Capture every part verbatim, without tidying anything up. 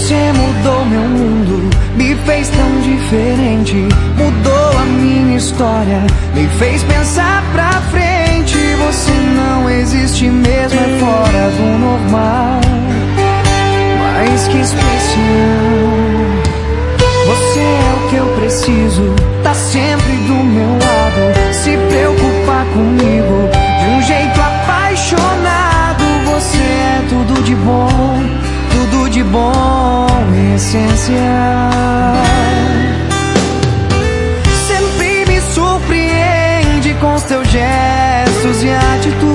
Você mudou meu mundo, me fez tão diferente. Mudou a minha história, me fez pensar pra frente. Você não existe mesmo, é fora do normal. Mas que especial. Você é o que eu preciso, tá sempre do meu lado, se preocupar comigo de um jeito apaixonado. Você é tudo de bom, tudo de bom e essencial. Sempre me surpreende com os teus gestos e atitudes.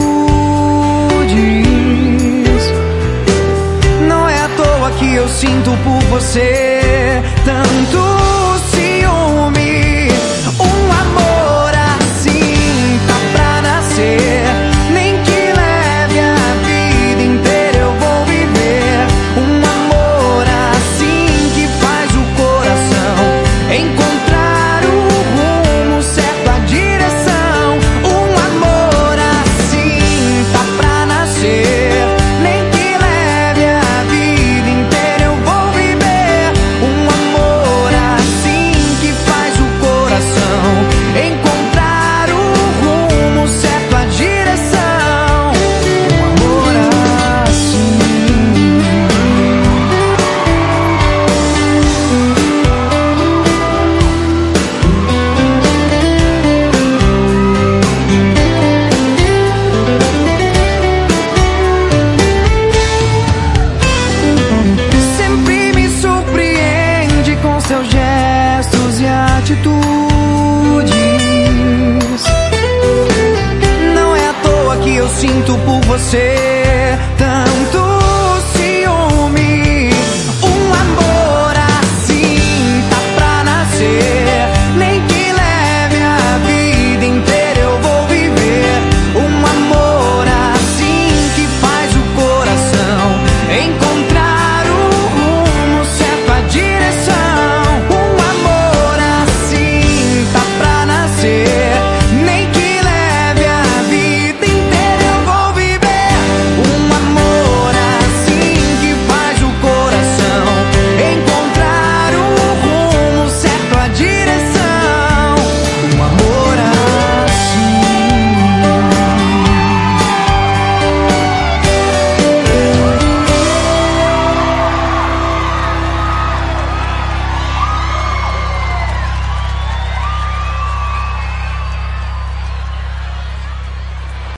Não é à toa que eu sinto por você tanto ciúme. Um amor assim tá pra nascer, nem que leve a vida inteira eu vou viver. Um amor assim que faz o coração encontrar o rumo certo, a direção. Um amor assim tá pra nascer, nem que leve a vida inteira eu vou viver. Um amor assim que faz o coração encontrar o rumo certo, a direção. Um amor assim. Sempre me surpreende com seus gestos e atitudes. Não é à toa que eu sinto por você